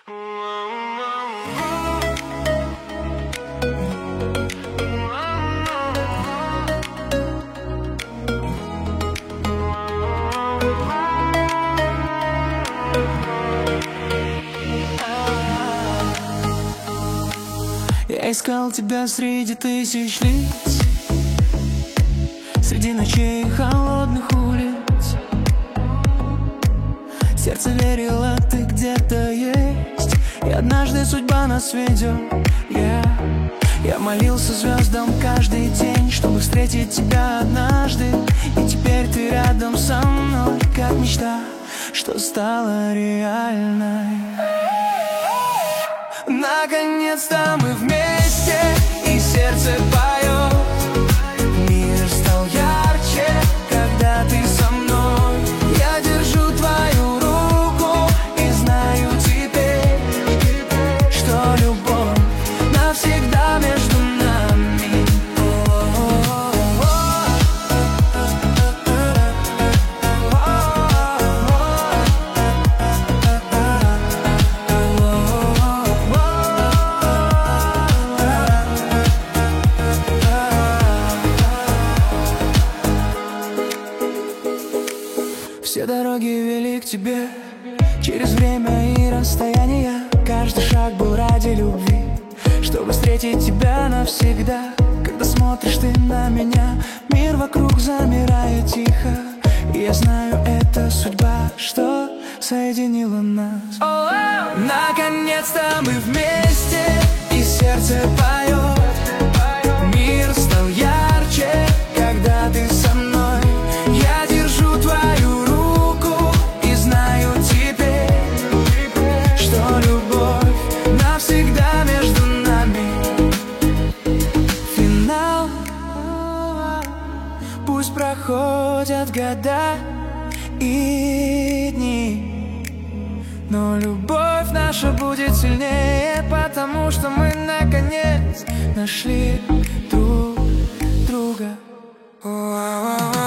Я искал тебя среди тысяч лиц, среди ночей холодных улиц. Сердце верило, ты где-то есть, и однажды судьба нас ведет. Я молился звездам каждый день, чтобы встретить тебя однажды. И теперь ты рядом со мной, как мечта, что стала реальной. Наконец-то мы вместе, и сердце поет. Мир стал ярче, когда ты со мной. Я держу твою руку и знаю теперь, что любовь навсегда между нами. Все дороги вели к тебе через время и расстояние. Каждый шаг был ради любви, чтобы встретить тебя навсегда. Когда смотришь ты на меня, мир вокруг замирает тихо. И я знаю, это судьба, что соединила нас. Наконец-то мы вместе, и сердце поет. Мир стал ярче, когда ты со мной. Я держу твою руку и знаю теперь, что любовь навсегда между нами. Финал. Пусть проходят года и дни, но любовь наша будет сильнее, потому что мы наконец нашли друг друга.